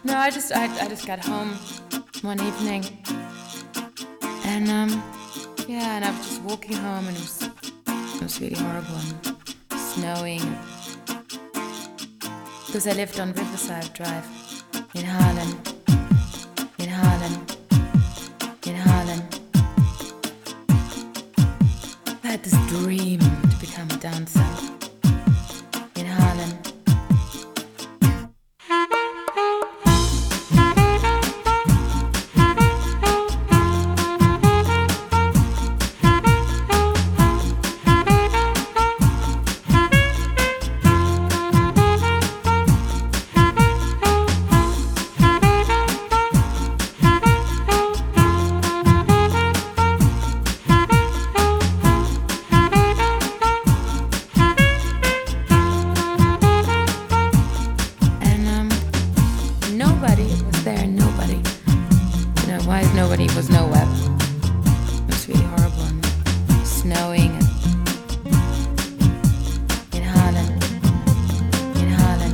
No, I just got home one evening, and and I was just walking home, and it was really horrible and snowing. Because I lived on Riverside Drive in Harlem, in Harlem, in Harlem. I had this dream to become a dancer in Harlem. Nobody was nowhere. It was really horrible and snowing in Harlem, in Harlem.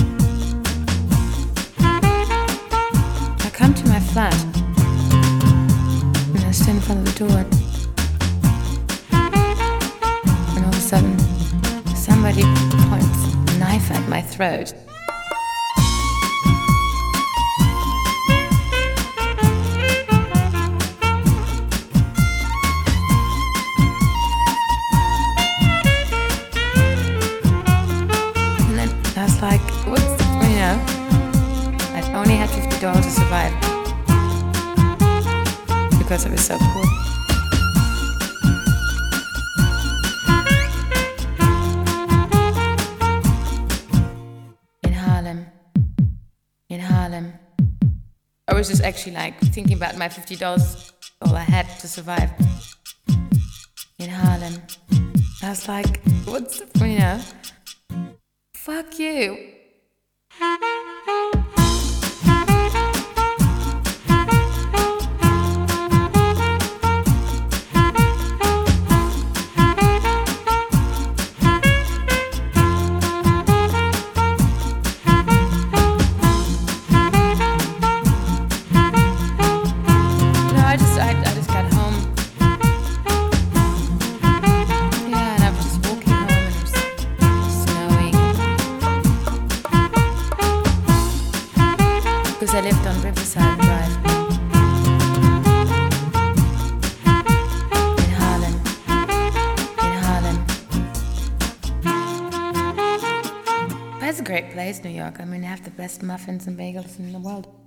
I come to my flat and I stand in front of the door, and all of a sudden somebody points a knife at my throat. Like, I only had $50 to survive because I was so poor. In Harlem, in Harlem. I was just actually like thinking about my $50, all I had to survive. In Harlem. I was like, fuck you. I just got home. Yeah, and I was just walking home, and it was snowing. Because I lived on Riverside Drive in Harlem, in Harlem. But it's a great place, New York. I mean, they have the best muffins and bagels in the world.